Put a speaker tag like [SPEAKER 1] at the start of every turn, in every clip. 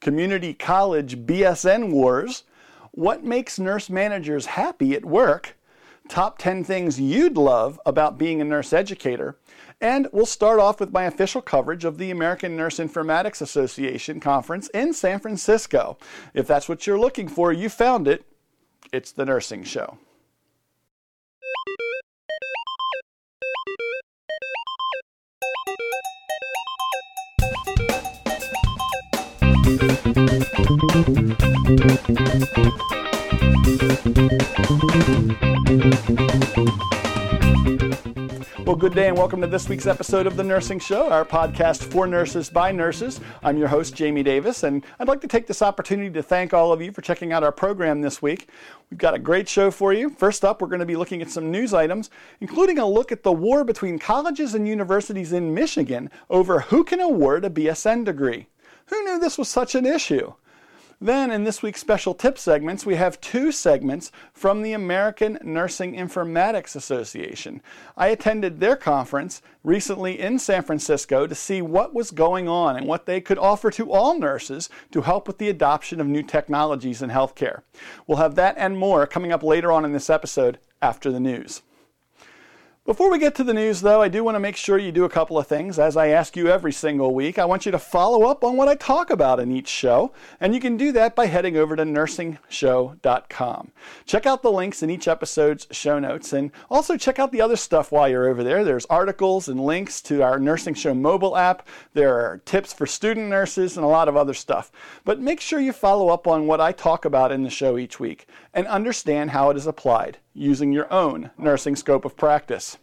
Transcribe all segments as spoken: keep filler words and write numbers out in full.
[SPEAKER 1] community college B S N wars, what makes nurse managers happy at work, top ten things you'd love about being a nurse educator, and we'll start off with my official coverage of the American Nurse Informatics Association conference in San Francisco. If that's what you're looking for, you found it. It's the Nursing Show. Well, good day and welcome to this week's episode of The Nursing Show, our podcast for nurses by nurses. I'm your host, Jamie Davis, and I'd like to take this opportunity to thank all of you for checking out our program this week. We've got a great show for you. First up, we're going to be looking at some news items, including a look at the war between colleges and universities in Michigan over who can award a B S N degree. Who knew this was such an issue? Then, in this week's special tip segments, we have two segments from the American Nursing Informatics Association. I attended their conference recently in San Francisco to see what was going on and what they could offer to all nurses to help with the adoption of new technologies in healthcare. We'll have that and more coming up later on in this episode after the news. Before we get to the news, though, I do want to make sure you do a couple of things. As I ask you every single week, I want you to follow up on what I talk about in each show, and you can do that by heading over to nursing show dot com. Check out the links in each episode's show notes, and also check out the other stuff while you're over there. There's articles and links to our Nursing Show mobile app. There are tips for student nurses and a lot of other stuff. But make sure you follow up on what I talk about in the show each week and understand how it is applied using your own nursing scope of practice.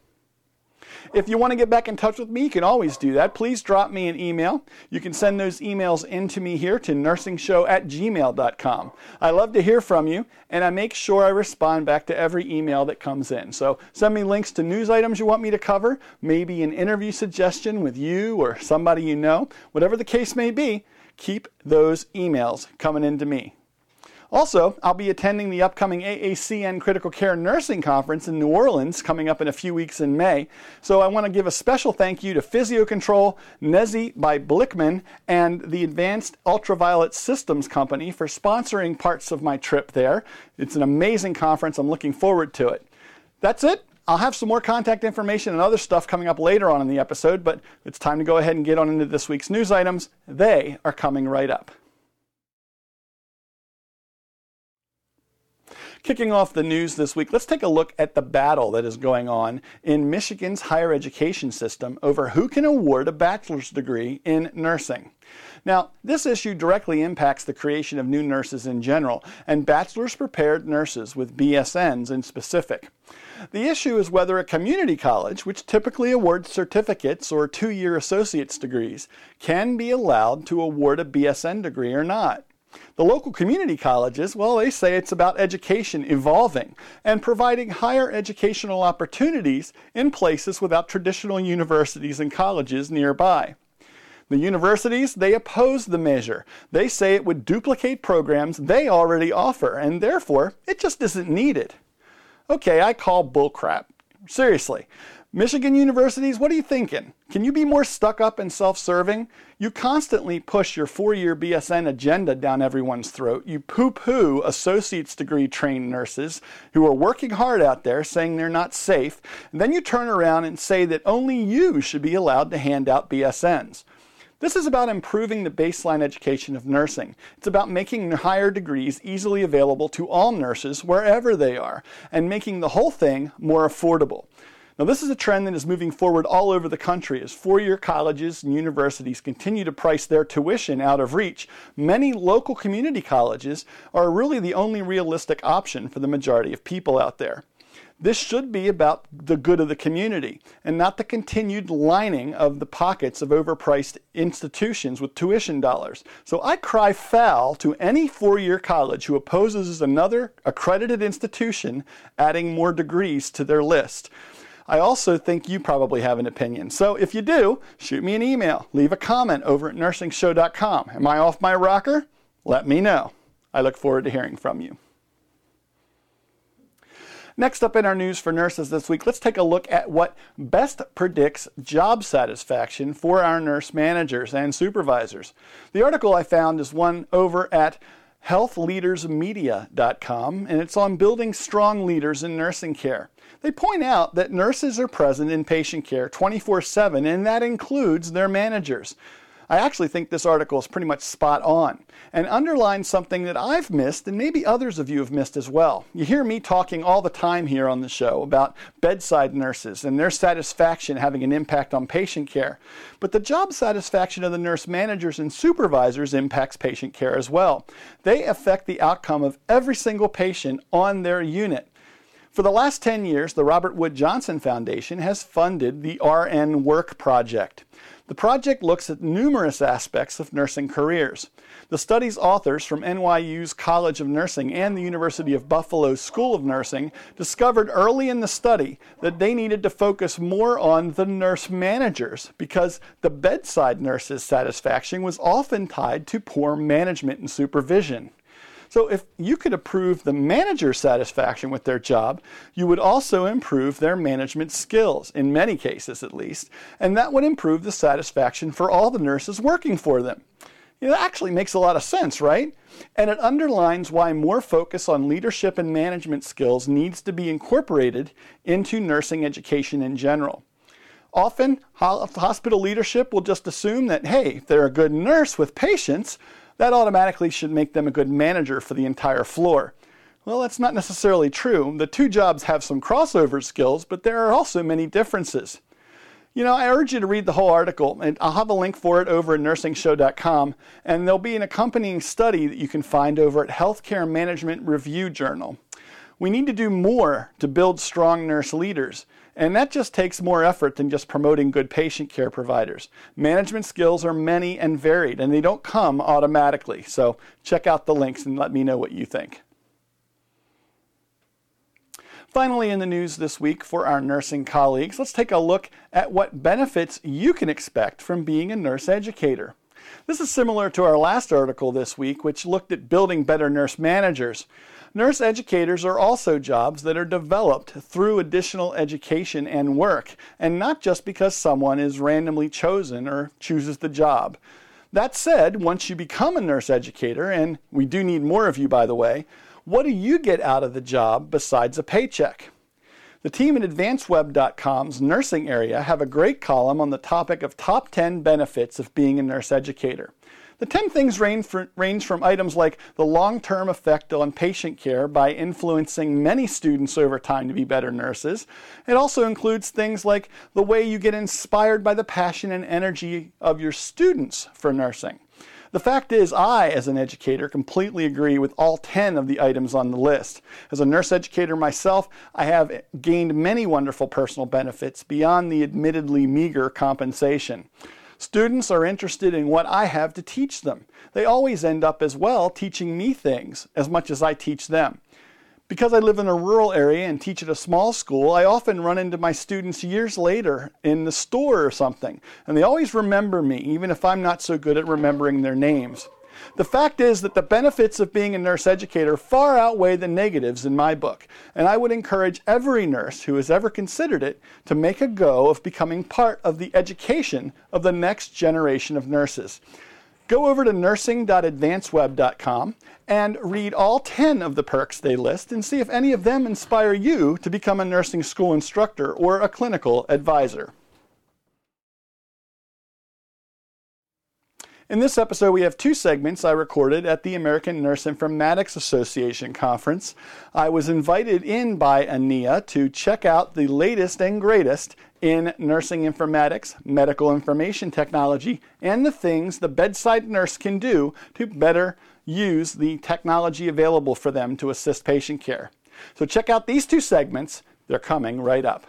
[SPEAKER 1] If you want to get back in touch with me, you can always do that. Please drop me an email. You can send those emails in to me here to nursing show at gmail dot com. I love to hear from you, and I make sure I respond back to every email that comes in. So send me links to news items you want me to cover, maybe an interview suggestion with you or somebody you know. Whatever the case may be, keep those emails coming in to me. Also, I'll be attending the upcoming A A C N Critical Care Nursing Conference in New Orleans coming up in a few weeks in May. So I want to give a special thank you to Physiocontrol, Nezi by Blickman, and the Advanced Ultraviolet Systems Company for sponsoring parts of my trip there. It's an amazing conference. I'm looking forward to it. That's it. I'll have some more contact information and other stuff coming up later on in the episode, but it's time to go ahead and get on into this week's news items. They are coming right up. Kicking off the news this week, let's take a look at the battle that is going on in Michigan's higher education system over who can award a bachelor's degree in nursing. Now, this issue directly impacts the creation of new nurses in general, and bachelor's prepared nurses with B S Ns in specific. The issue is whether a community college, which typically awards certificates or two-year associate's degrees, can be allowed to award a B S N degree or not. The local community colleges, well, they say it's about education evolving and providing higher educational opportunities in places without traditional universities and colleges nearby. The universities, they oppose the measure. They say it would duplicate programs they already offer, and therefore, it just isn't needed. Okay, I call bullcrap. Seriously. Michigan universities, what are you thinking? Can you be more stuck up and self-serving? You constantly push your four-year B S N agenda down everyone's throat. You poo-poo associate's degree trained nurses who are working hard out there saying they're not safe. And then you turn around and say that only you should be allowed to hand out B S Ns. This is about improving the baseline education of nursing. It's about making higher degrees easily available to all nurses wherever they are and making the whole thing more affordable. Now, this is a trend that is moving forward all over the country as four-year colleges and universities continue to price their tuition out of reach. Many local community colleges are really the only realistic option for the majority of people out there. This should be about the good of the community and not the continued lining of the pockets of overpriced institutions with tuition dollars. So I cry foul to any four-year college who opposes another accredited institution adding more degrees to their list. I also think you probably have an opinion. So if you do, shoot me an email. Leave a comment over at nursing show dot com. Am I off my rocker? Let me know. I look forward to hearing from you. Next up in our news for nurses this week, let's take a look at what best predicts job satisfaction for our nurse managers and supervisors. The article I found is one over at health leaders media dot com, and it's on building strong leaders in nursing care. They point out that nurses are present in patient care twenty-four seven, and that includes their managers. I actually think this article is pretty much spot on and underlines something that I've missed and maybe others of you have missed as well. You hear me talking all the time here on the show about bedside nurses and their satisfaction having an impact on patient care. But the job satisfaction of the nurse managers and supervisors impacts patient care as well. They affect the outcome of every single patient on their unit. For the last ten years, the Robert Wood Johnson Foundation has funded the R N Work Project. The project looks at numerous aspects of nursing careers. The study's authors from N Y U's College of Nursing and the University of Buffalo's School of Nursing discovered early in the study that they needed to focus more on the nurse managers because the bedside nurses' satisfaction was often tied to poor management and supervision. So if you could improve the manager's satisfaction with their job, you would also improve their management skills, in many cases at least, and that would improve the satisfaction for all the nurses working for them. It actually makes a lot of sense, right? And it underlines why more focus on leadership and management skills needs to be incorporated into nursing education in general. Often, hospital leadership will just assume that, hey, if they're a good nurse with patients, that automatically should make them a good manager for the entire floor. Well, that's not necessarily true. The two jobs have some crossover skills, but there are also many differences. You know, I urge you to read the whole article, and I'll have a link for it over at nursing show dot com, and there'll be an accompanying study that you can find over at Healthcare Management Review Journal. We need to do more to build strong nurse leaders. And that just takes more effort than just promoting good patient care providers. Management skills are many and varied, and they don't come automatically. So check out the links and let me know what you think. Finally, in the news this week for our nursing colleagues, let's take a look at what benefits you can expect from being a nurse educator. This is similar to our last article this week, which looked at building better nurse managers. Nurse educators are also jobs that are developed through additional education and work, and not just because someone is randomly chosen or chooses the job. That said, once you become a nurse educator, and we do need more of you by the way, what do you get out of the job besides a paycheck? The team at advance web dot com's nursing area have a great column on the topic of top ten benefits of being a nurse educator. The ten things range, for, range from items like the long-term effect on patient care by influencing many students over time to be better nurses. It also includes things like the way you get inspired by the passion and energy of your students for nursing. The fact is, I, as an educator, completely agree with all ten of the items on the list. As a nurse educator myself, I have gained many wonderful personal benefits beyond the admittedly meager compensation. Students are interested in what I have to teach them. They always end up as well teaching me things as much as I teach them. Because I live in a rural area and teach at a small school, I often run into my students years later in the store or something, and they always remember me, even if I'm not so good at remembering their names. The fact is that the benefits of being a nurse educator far outweigh the negatives in my book, and I would encourage every nurse who has ever considered it to make a go of becoming part of the education of the next generation of nurses. Go over to nursing dot advance web dot com and read all ten of the perks they list and see if any of them inspire you to become a nursing school instructor or a clinical advisor. In this episode, we have two segments I recorded at the American Nurse Informatics Association conference. I was invited in by A N I A to check out the latest and greatest in nursing informatics, medical information technology, and the things the bedside nurse can do to better use the technology available for them to assist patient care. So check out these two segments. They're coming right up.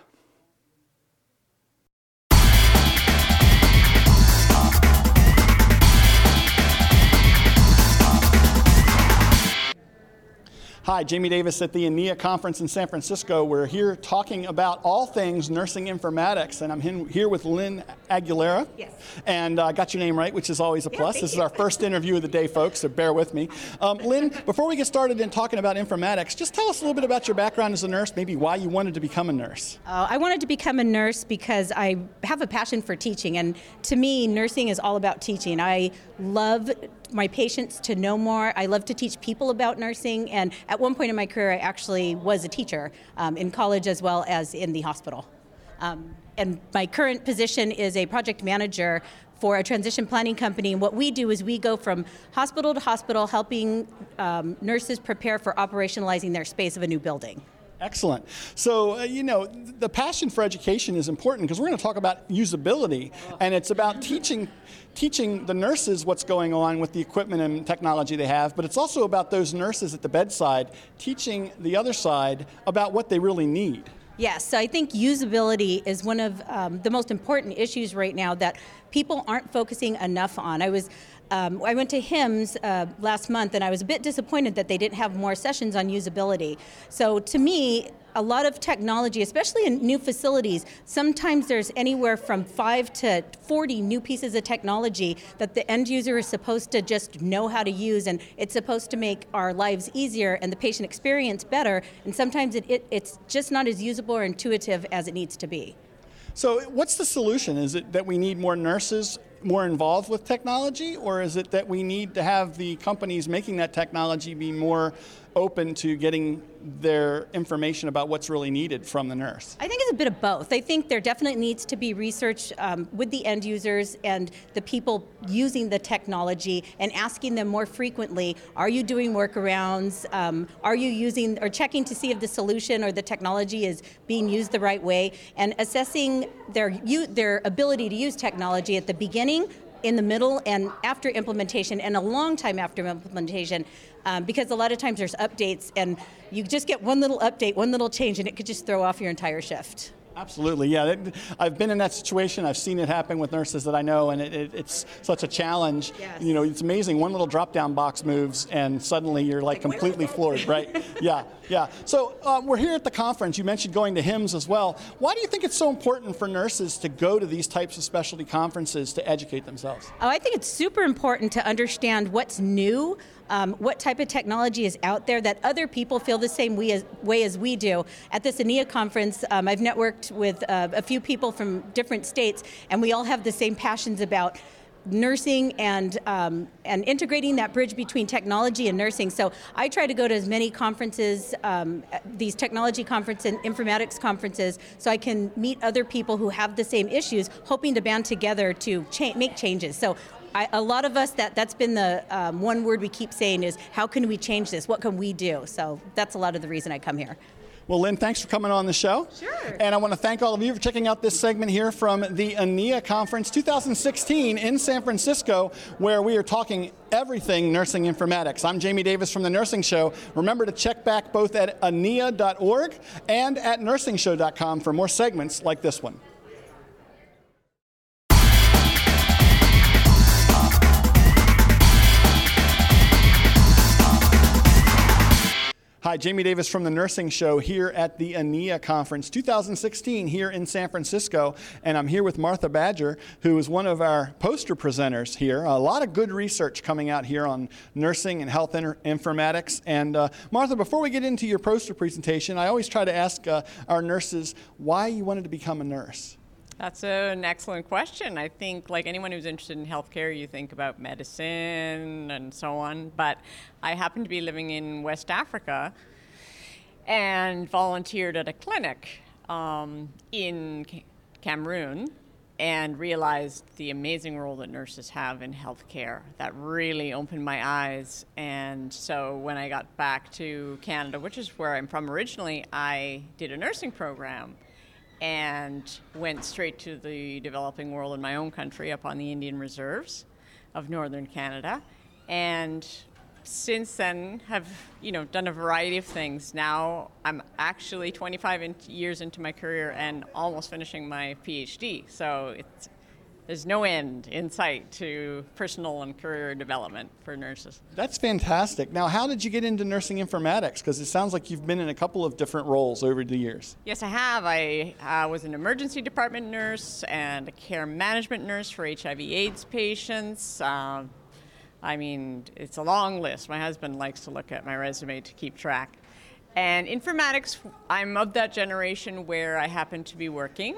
[SPEAKER 1] Hi, Jamie Davis at the A N E A conference in San Francisco. We're here talking about all things nursing informatics, and I'm here with Lynn Aguilera.
[SPEAKER 2] Yes.
[SPEAKER 1] And I uh, got your name right, which is always a plus.
[SPEAKER 2] Yeah,
[SPEAKER 1] this
[SPEAKER 2] you.
[SPEAKER 1] is our first interview of the day, folks, so bear with me. Um, Lynn, before we get started in talking about informatics, just tell us a little bit about your background as a nurse, maybe why you wanted to become a nurse.
[SPEAKER 2] Uh, I wanted to become a nurse because I have a passion for teaching, and to me, nursing is all about teaching. I love my patients to know more. I love to teach people about nursing, and at one point in my career, I actually was a teacher um, in college as well as in the hospital. Um, and my current position is a project manager for a transition planning company, and what we do is we go from hospital to hospital helping um, nurses prepare for operationalizing their space of a new building.
[SPEAKER 1] Excellent. So, uh, you know, the passion for education is important because we're going to talk about usability, and it's about teaching teaching the nurses what's going on with the equipment and technology they have, but it's also about those nurses at the bedside teaching the other side about what they really need.
[SPEAKER 2] Yes, so I think usability is one of um, the most important issues right now that people aren't focusing enough on. I was Um, I went to HIMSS uh, last month, and I was a bit disappointed that they didn't have more sessions on usability. So to me, a lot of technology, especially in new facilities, sometimes there's anywhere from five to forty new pieces of technology that the end user is supposed to just know how to use, and it's supposed to make our lives easier and the patient experience better, and sometimes it, it, it's just not as usable or intuitive as it needs to be.
[SPEAKER 1] So what's the solution? Is it that we need more nurses more involved with technology, or is it that we need to have the companies making that technology be more open to getting their information about what's really needed from the nurse?
[SPEAKER 2] I think it's a bit of both. I think there definitely needs to be research um, with the end users and the people using the technology and asking them more frequently, are you doing workarounds? Um, are you using or checking to see if the solution or the technology is being used the right way, and assessing their, their ability to use technology at the beginning, in the middle, and after implementation, and a long time after implementation, um, because a lot of times there's updates, and you just get one little update, one little change, and it could just throw off your entire shift.
[SPEAKER 1] Absolutely, yeah. I've been in that situation. I've seen it happen with nurses that I know, and it, it, it's such a challenge.
[SPEAKER 2] Yes.
[SPEAKER 1] You know, it's amazing. One little drop-down box moves, and suddenly you're like, like completely floored, right? Yeah, yeah. So uh, we're here at the conference. You mentioned going to HIMSS as well. Why do you think it's so important for nurses to go to these types of specialty conferences to educate themselves?
[SPEAKER 2] Oh, I think it's super important to understand what's new, Um, what type of technology is out there that other people feel the same way as, way as we do. At this A N E A conference, um, I've networked with uh, a few people from different states, and we all have the same passions about nursing and um, and integrating that bridge between technology and nursing. So I try to go to as many conferences, um, these technology conferences and informatics conferences, so I can meet other people who have the same issues, hoping to band together to cha- make changes. So I, a lot of us, that, that's been the um, one word we keep saying is, how can we change this? What can we do? So that's a lot of the reason I come here.
[SPEAKER 1] Well, Lynn, thanks for coming on the show.
[SPEAKER 2] Sure.
[SPEAKER 1] And I want to thank all of you for checking out this segment here from the A N E A Conference twenty sixteen in San Francisco, where we are talking everything nursing informatics. I'm Jamie Davis from The Nursing Show. Remember to check back both at A N E A dot org and at nursing show dot com for more segments like this one. Hi, Jamie Davis from The Nursing Show here at the A N E A Conference twenty sixteen here in San Francisco, and I'm here with Martha Badger, who is one of our poster presenters here. A lot of good research coming out here on nursing and health inter- informatics. And uh, Martha, before we get into your poster presentation, I always try to ask uh, our nurses why you wanted to become a nurse.
[SPEAKER 3] That's an excellent question. I think, like anyone who's interested in healthcare, you think about medicine and so on. But I happen to be living in West Africa and volunteered at a clinic um, in Cameroon and realized the amazing role that nurses have in healthcare. That really opened my eyes. And so when I got back to Canada, which is where I'm from originally, I did a nursing program and went straight to the developing world in my own country up on the Indian reserves of northern Canada. And since then have, you know, done a variety of things. Now I'm actually twenty-five in- years into my career and almost finishing my PhD. So it's there's no end in sight to personal and career development for nurses.
[SPEAKER 1] That's fantastic. Now, how did you get into nursing informatics? Because it sounds like you've been in a couple of different roles over the years.
[SPEAKER 3] Yes, I have. I uh, was an emergency department nurse and a care management nurse for H I V AIDS patients. Uh, I mean, it's a long list. My husband likes to look at my resume to keep track. And informatics, I'm of that generation where I happened to be working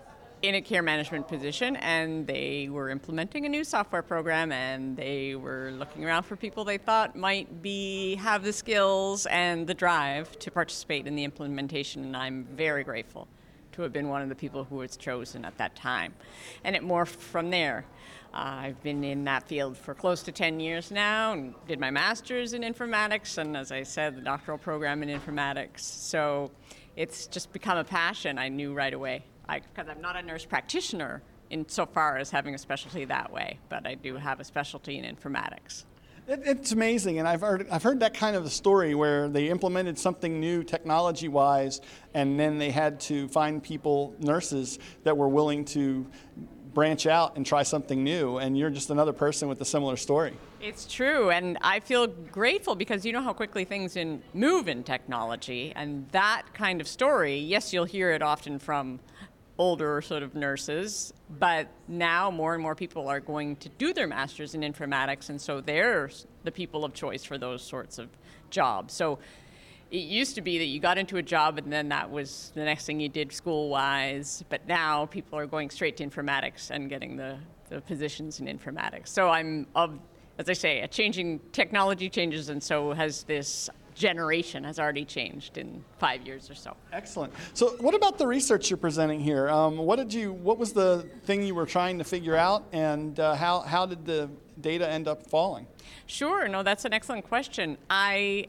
[SPEAKER 3] in a care management position, and they were implementing a new software program, and they were looking around for people they thought might be have the skills and the drive to participate in the implementation, and I'm very grateful to have been one of the people who was chosen at that time. And it morphed from there. Uh, I've been in that field for close to ten years now and did my master's in informatics, and as I said, the doctoral program in informatics. So it's just become a passion. I knew right away. Because I'm not a nurse practitioner insofar as having a specialty that way, but I do have a specialty in informatics.
[SPEAKER 1] It, it's amazing, and I've heard, I've heard that kind of a story where they implemented something new technology-wise, and then they had to find people, nurses, that were willing to branch out and try something new, and you're just another person with a similar story.
[SPEAKER 3] It's true, and I feel grateful because you know how quickly things in, move in technology, and that kind of story, yes, you'll hear it often from older sort of nurses, but now more and more people are going to do their masters in informatics, and so they're the people of choice for those sorts of jobs. So it used to be that you got into a job and then that was the next thing you did school-wise, but now people are going straight to informatics and getting the, the positions in informatics. So I'm of, as I say, a changing technology changes, and so has this generation has already changed in five years or so.
[SPEAKER 1] Excellent. So what about the research you're presenting here? Um, what did you, what was the thing you were trying to figure out, and uh, how, how did the data end up falling?
[SPEAKER 3] Sure, no, that's an excellent question. I,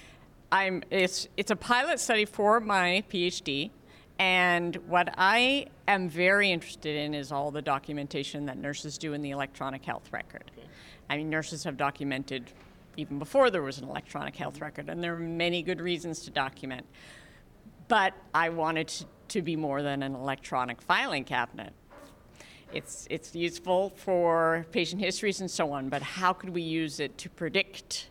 [SPEAKER 3] I'm, it's, it's a pilot study for my PhD, and what I am very interested in is all the documentation that nurses do in the electronic health record. Okay. I mean, nurses have documented even before there was an electronic health record, and there are many good reasons to document. But I wanted to, to be more than an electronic filing cabinet. It's, it's useful for patient histories and so on, but how could we use it to predict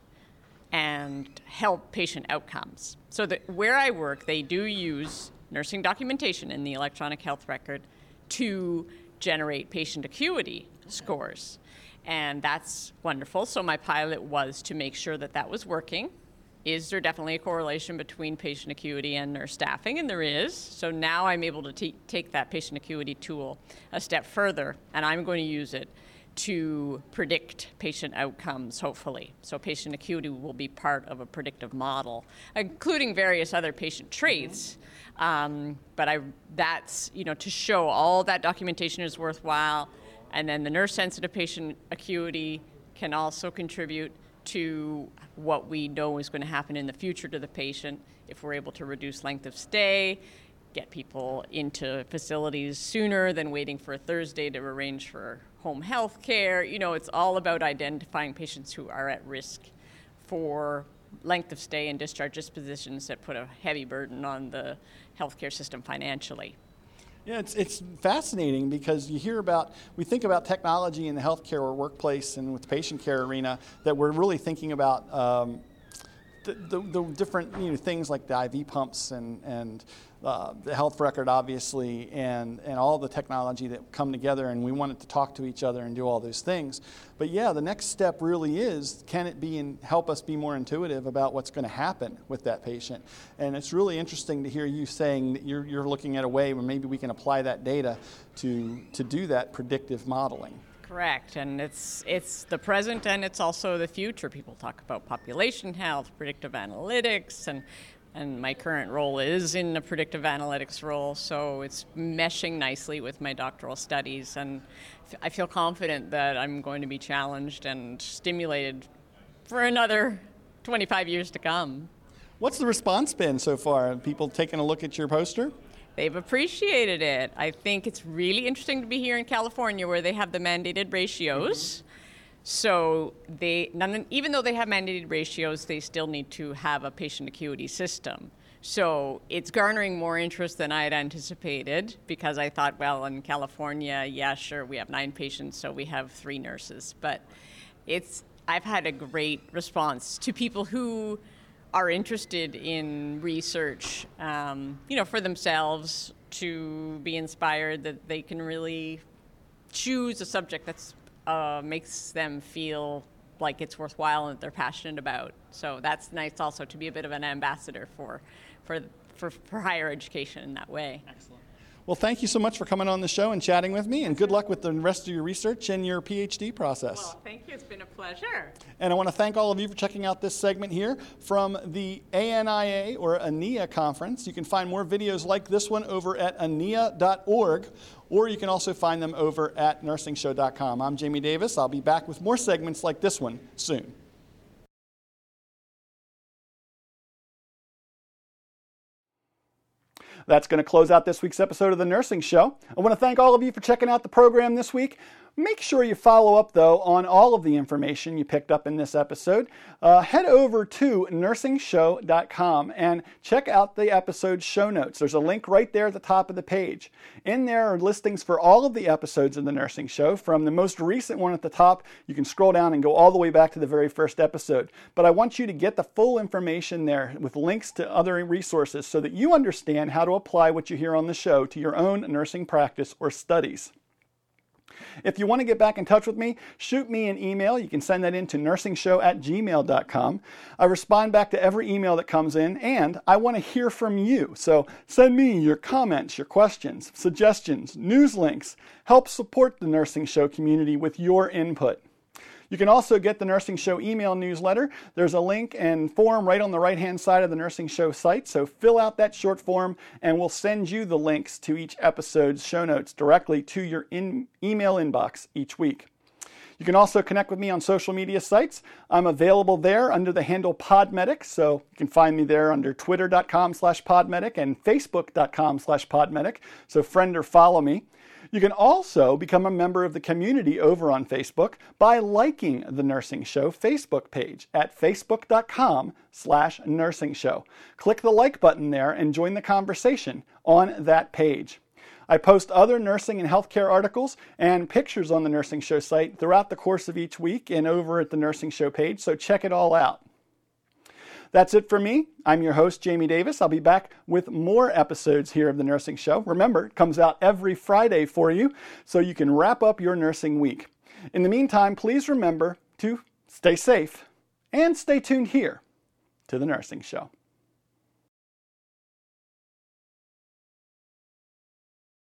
[SPEAKER 3] and help patient outcomes? So that where I work, they do use nursing documentation in the electronic health record to generate patient acuity scores. And that's wonderful. So my pilot was to make sure that that was working. Is there definitely a correlation between patient acuity and nurse staffing? And there is. So now I'm able to t- take that patient acuity tool a step further, and I'm going to use it to predict patient outcomes, hopefully. So patient acuity will be part of a predictive model, including various other patient traits. Um, but I, that's, you know, to show all that documentation is worthwhile. And then the nurse-sensitive patient acuity can also contribute to what we know is going to happen in the future to the patient if we're able to reduce length of stay, get people into facilities sooner than waiting for a Thursday to arrange for home health care. You know, it's all about identifying patients who are at risk for length of stay and discharge dispositions that put a heavy burden on the healthcare system financially.
[SPEAKER 1] Yeah, it's it's fascinating because you hear about, we think about technology in the healthcare or workplace and with the patient care arena, that we're really thinking about um, the, the, the different you know, things like the I V pumps and, and uh, the health record, obviously, and, and all the technology that come together, and we want it to talk to each other and do all those things. But yeah, the next step really is, can it be and help us be more intuitive about what's going to happen with that patient? And it's really interesting to hear you saying that you're, you're looking at a way where maybe we can apply that data to, to do that predictive modeling.
[SPEAKER 3] Correct, and it's it's the present and it's also the future. People talk about population health, predictive analytics, and and my current role is in the predictive analytics role, so it's meshing nicely with my doctoral studies, and I feel confident that I'm going to be challenged and stimulated for another twenty-five years to come.
[SPEAKER 1] What's the response been so far? Have people taken a look at your poster?
[SPEAKER 3] They've appreciated it. I think it's really interesting to be here in California where they have the mandated ratios. Mm-hmm. So they, none, even though they have mandated ratios, they still need to have a patient acuity system. So it's garnering more interest than I had anticipated, because I thought, well, in California, yeah, sure, we have nine patients, so we have three nurses. But it's I've had a great response to people who are interested in research, um, you know, for themselves, to be inspired that they can really choose a subject that uh, makes them feel like it's worthwhile and that they're passionate about. So that's nice also to be a bit of an ambassador for, for, for, for higher education in that way.
[SPEAKER 1] Excellent. Well, thank you so much for coming on the show and chatting with me, and good luck with the rest of your research and your PhD process.
[SPEAKER 3] Well, thank you. It's been a pleasure.
[SPEAKER 1] And I want to thank all of you for checking out this segment here from the A N I A, or A N I A conference. You can find more videos like this one over at A N I A dot org, or you can also find them over at nursing show dot com. I'm Jamie Davis. I'll be back with more segments like this one soon. That's going to close out this week's episode of The Nursing Show. I want to thank all of you for checking out the program this week. Make sure you follow up, though, on all of the information you picked up in this episode. Uh, head over to nursing show dot com and check out the episode show notes. There's a link right there at the top of the page. In there are listings for all of the episodes of The Nursing Show. From the most recent one at the top, you can scroll down and go all the way back to the very first episode. But I want you to get the full information there with links to other resources so that you understand how to apply what you hear on the show to your own nursing practice or studies. If you want to get back in touch with me, shoot me an email. You can send that in to nursing show at gmail dot com. I respond back to every email that comes in, and I want to hear from you. So send me your comments, your questions, suggestions, news links. Help support the Nursing Show community with your input. You can also get the Nursing Show email newsletter. There's a link and form right on the right-hand side of the Nursing Show site, so fill out that short form and we'll send you the links to each episode's show notes directly to your in email inbox each week. You can also connect with me on social media sites. I'm available there under the handle Podmedic, so you can find me there under twitter dot com slash podmedic and facebook dot com slash podmedic, so friend or follow me. You can also become a member of the community over on Facebook by liking the Nursing Show Facebook page at facebook dot com slash nursing show. Click the like button there and join the conversation on that page. I post other nursing and healthcare articles and pictures on the Nursing Show site throughout the course of each week and over at the Nursing Show page, so check it all out. That's it for me. I'm your host, Jamie Davis. I'll be back with more episodes here of The Nursing Show. Remember, it comes out every Friday for you, so you can wrap up your nursing week. In the meantime, please remember to stay safe and stay tuned here to The Nursing Show.